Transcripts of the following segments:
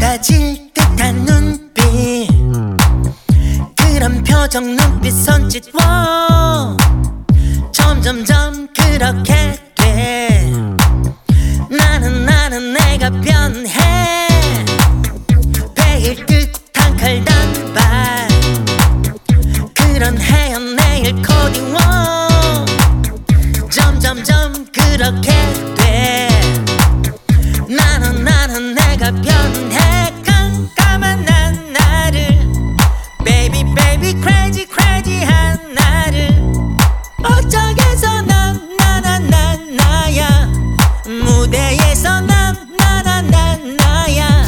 쏟아질 듯한 눈빛, 그런 표정 눈빛 손짓 점점점 그렇게 돼. 나는 내가 변해. 베일 듯한 칼 단발, 그런 헤어 네일 코딩 점점점 그렇게 돼. 나는 내가 변해. 깜깜한 난 나를 baby baby crazy crazy한 나를 어쩌겠어. 난 나야. 무대에서 난 나야.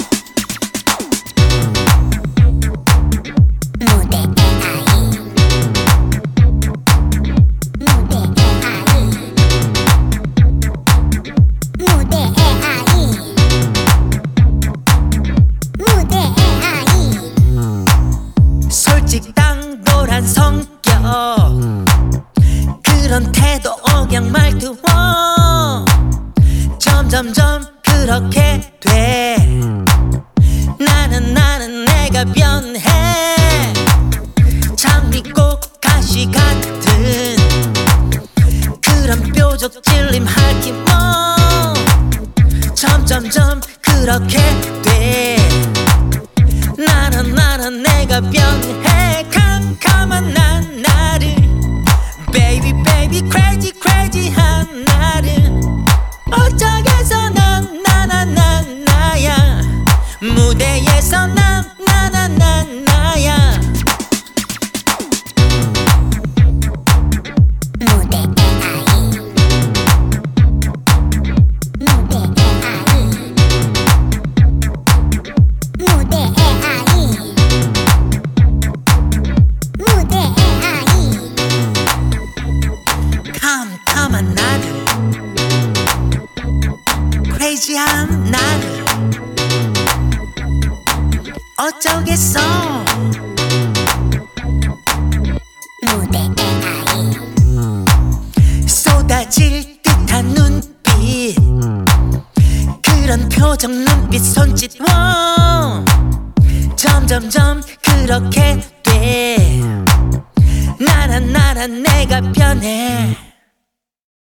솔직 당돌한 성격, 그런 태도 억양 말투 점점점 그렇게 돼. 나는 내가 변해. 장미꽃 가시 같은 그런 뾰족 찔림 핥힘 점점점 그렇게 돼. 나는 내가 변해. 캄캄한 난 나를 baby baby crazy crazy한 나를 어쩌겠어. 난 나야. 무대에서 난 나야. 캄캄한 나를, crazy한 나를 어쩌겠어. 무대의 아이, 쏟아질 듯한 눈빛, 그런 표정 눈빛 손짓 점점점 그렇게 돼. 나는 내가 변해.